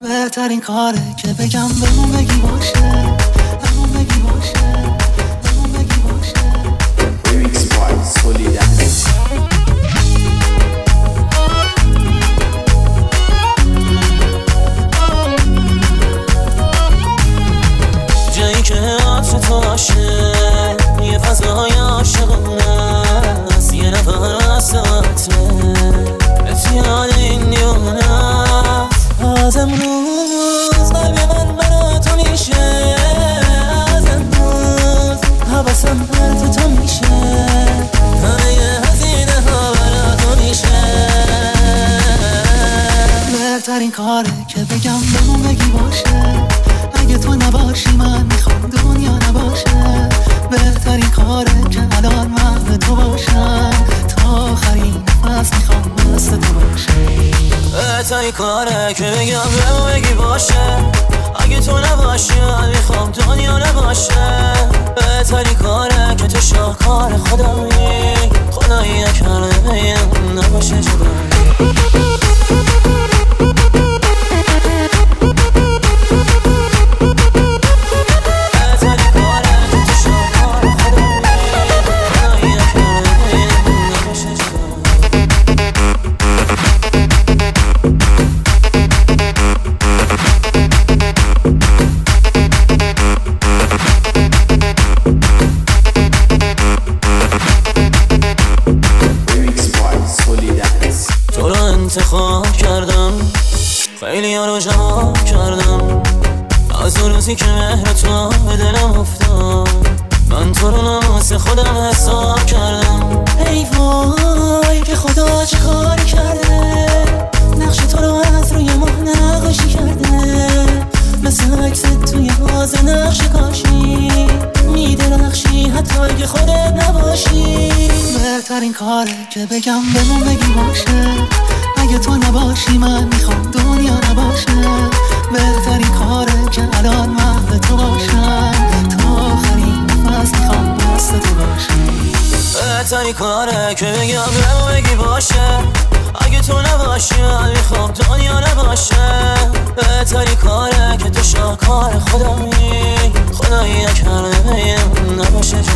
بهترین کاره که بگم بمون بگی باشه، بمون بگی باشه، بمون بگی باشه. Remix by Solidaris. جایی که عطر تو باشه، یه فضای عاشقونه است، یه نفس عطره بهت یاد این دیونه است. از امروز قلب من برا تو میشه، از امروز حواسم پرت تو میشه، همه هزینه ها برا تو میشه. بهترین کاره که بگم بمون بگی باشه، اگه تو نباشی من میخوام دنیا نباشه. بهترین کاره که الان من به تو باشم، تا آخرین نفس میخوام دست تو باشه. بهترین کاره که بگم بمون بگی باشه، اگه تو نباشی من میخوام دنیا نباشه. بهترین کاره که تو شاهکار خدایی، خدایی نکرده بین نباشه جدایی. انتخاب کردم، خیلی ها رو جواب کردم، از اون روزی که مهر تو به دلم افتاد، من تو رو ناموس خودم حساب کردم. ای وای که خدا چه کاری کرده، نقش تو رو از روی ما نقاشی کرده، مثل عکس توی باز نقش کاشی میدرخشی حتی اگه خودت نباشی. بهترین کاره که بگم بمون بگی باشه، اگه تو نباشی من میخوام دنیا نباشه. بهترین کاره که الان من به تو باشم، تا آخرین نفس میخوام دست تو باشی. بهترین کاره که بگم بمون بگی باشه، اگه تو نباشی من میخوام دنیا نباشه. بهترین کاره که تو شاهکار خدایی، خدایی نکرده بین نباشه.